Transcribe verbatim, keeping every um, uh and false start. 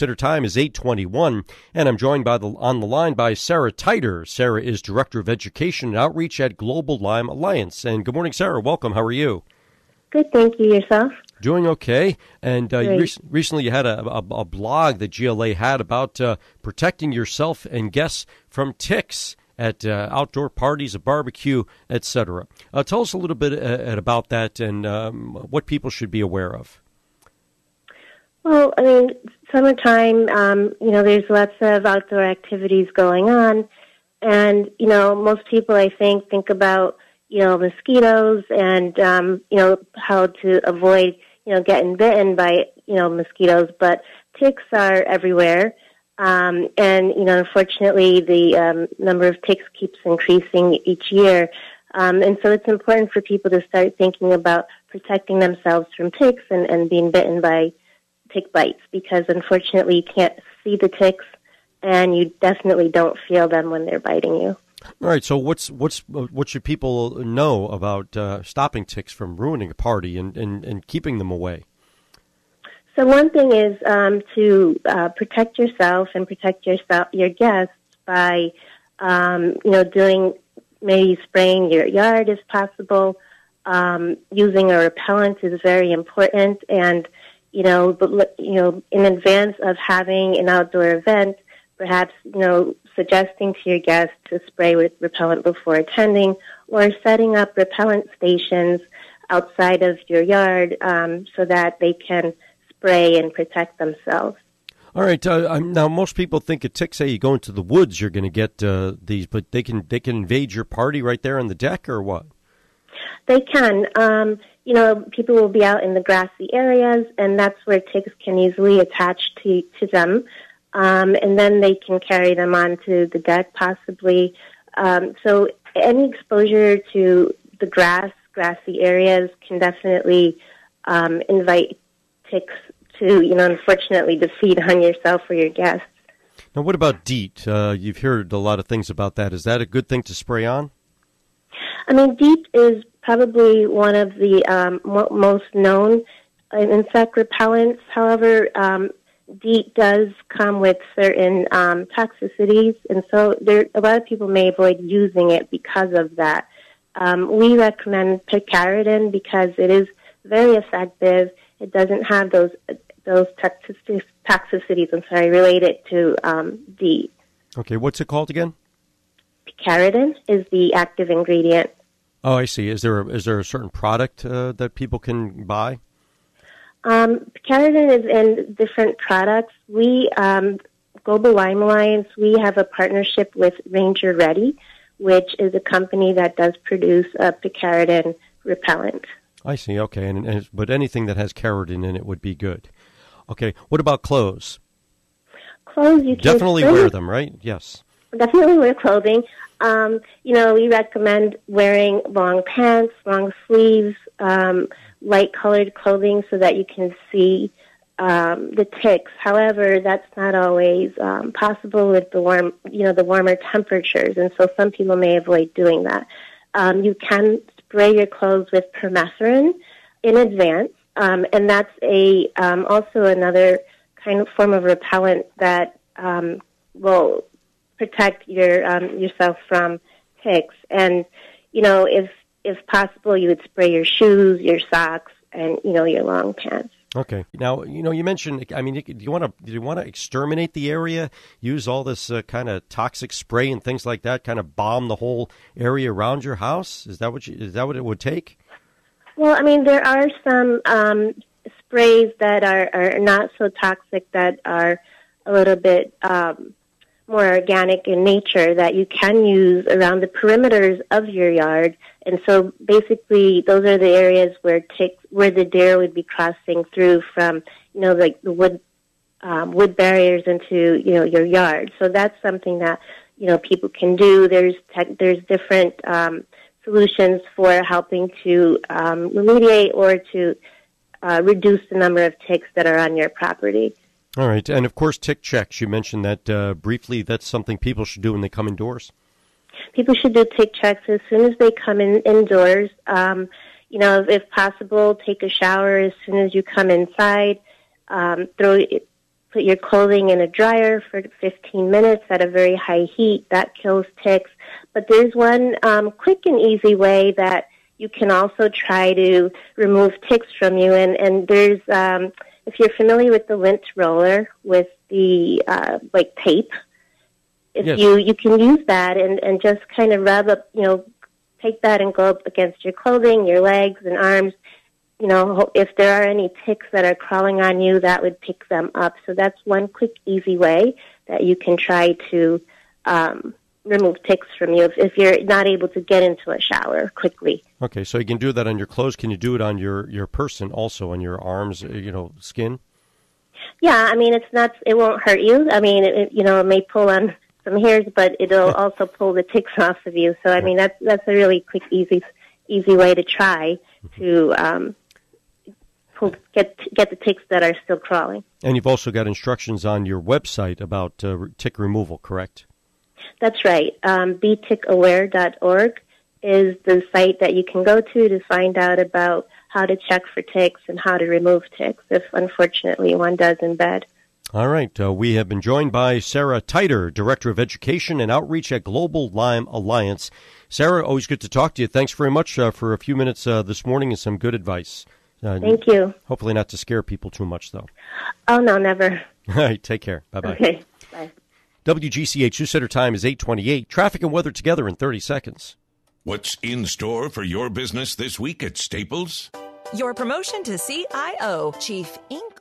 Exeter time is eight twenty-one, and I'm joined by the on the line by Sarah Titer. Sarah is Director of Education and Outreach at Global Lyme Alliance. And good morning, Sarah. Welcome. How are you? Good, thank you. Yourself? Doing okay. And uh, you Great. rec- recently you had a, a, a blog that G L A had about uh, protecting yourself and guests from ticks at uh, outdoor parties, a barbecue, et cetera. Uh, tell us a little bit uh, about that and um, what people should be aware of. Well, I mean, summertime, um, you know, there's lots of outdoor activities going on. And, you know, most people, I think, think about, you know, mosquitoes and, um, you know, how to avoid, you know, getting bitten by, you know, mosquitoes. But ticks are everywhere. Um, and, you know, unfortunately, the um, number of ticks keeps increasing each year. Um, and so it's important for people to start thinking about protecting themselves from ticks and, and being bitten by tick bites, because unfortunately you can't see the ticks and you definitely don't feel them when they're biting you. All right, so what's what's what should people know about uh, stopping ticks from ruining a party and, and, and keeping them away? So one thing is um, to uh, protect yourself and protect yourself, your guests by, um, you know, doing maybe spraying your yard if possible. Um, using a repellent is very important, and you know, but you know, in advance of having an outdoor event, perhaps you know, suggesting to your guests to spray with repellent before attending, or setting up repellent stations outside of your yard um, so that they can spray and protect themselves. All right. Uh, now, most people think a tick, say you go into the woods, you're going to get uh, these, but they can they can invade your party right there on the deck, or what? They can. Um, you know, people will be out in the grassy areas, and that's where ticks can easily attach to, to them. Um, and then they can carry them onto the deck, possibly. Um, so any exposure to the grass, grassy areas can definitely um, invite ticks to, you know, unfortunately, to feed on yourself or your guests. Now, what about DEET? Uh, you've heard a lot of things about that. Is that a good thing to spray on? I mean, DEET is probably one of the um, mo- most known uh, insect repellents. However, um, DEET does come with certain um, toxicities, and so there, a lot of people may avoid using it because of that. Um, we recommend picaridin because it is very effective. It doesn't have those those toxic- toxicities, I'm sorry, related to um, DEET. Okay, what's it called again? Picaridin is the active ingredient. Oh, I see. Is there a, is there a certain product uh, that people can buy? Um, Picaridin is in different products. We, um, Global Lyme Alliance, we have a partnership with Ranger Ready, which is a company that does produce a picaridin repellent. I see. Okay, and, and but anything that has keratin in it would be good. Okay, what about clothes? Clothes, you can definitely spray, wear them, right? Yes. Definitely wear clothing. Um, you know, we recommend wearing long pants, long sleeves, um, light-colored clothing so that you can see um, the ticks. However, that's not always um, possible with the warm, you know, the warmer temperatures, and so some people may avoid doing that. Um, you can spray your clothes with permethrin in advance, um, and that's a um, also another kind of form of repellent that um, will protect your um, yourself from ticks. And you know, if if possible, you would spray your shoes, your socks, and you know, your long pants. Okay. Now, you know, you mentioned, I mean, do you want to do you want to exterminate the area, use all this uh, kind of toxic spray and things like that, kind of bomb the whole area around your house? Is that what you, is that what it would take? Well, I mean, there are some um, sprays that are, are not so toxic, that are a little bit um, more organic in nature, that you can use around the perimeters of your yard. And so basically those are the areas where ticks, where the deer would be crossing through from, you know, like the wood, um, wood barriers into, you know, your yard. So that's something that, you know, people can do. There's tech, there's different um, solutions for helping to um, remediate or to uh, reduce the number of ticks that are on your property. All right. And, of course, tick checks. You mentioned that uh, briefly. That's something people should do when they come indoors. People should do tick checks as soon as they come in indoors. Um, you know, if, if possible, take a shower as soon as you come inside. Um, throw put your clothing in a dryer for fifteen minutes at a very high heat. That kills ticks. But there's one um, quick and easy way that you can also try to remove ticks from you. And, and there's, um, if you're familiar with the lint roller with the, uh, like tape, if yes. you, you can use that and, and just kind of rub up, you know, take that and go up against your clothing, your legs and arms. You know, if there are any ticks that are crawling on you, that would pick them up. So that's one quick, easy way that you can try to um, remove ticks from you if, if you're not able to get into a shower quickly. Okay, so you can do that on your clothes. Can you do it on your, your person also, on your arms, you know, skin? Yeah, I mean, it's not, it won't hurt you. I mean, it, you know, it may pull on some hairs, but it'll also pull the ticks off of you. So, I mean, that's, that's a really quick, easy, easy way to try to, um, Get get the ticks that are still crawling. And you've also got instructions on your website about uh, tick removal, correct? That's right. Um, be tick aware dot org is the site that you can go to to find out about how to check for ticks and how to remove ticks if, unfortunately, one does in bed. All right. Uh, we have been joined by Sarah Titer, Director of Education and Outreach at Global Lyme Alliance. Sarah, always good to talk to you. Thanks very much uh, for a few minutes uh, this morning and some good advice. Uh, Thank you. Hopefully not to scare people too much, though. Oh, no, never. All right, take care. Bye-bye. Okay, bye. W G C H News Center time is eight twenty-eight. Traffic and weather together in thirty seconds. What's in store for your business this week at Staples? Your promotion to C I O, Chief Ink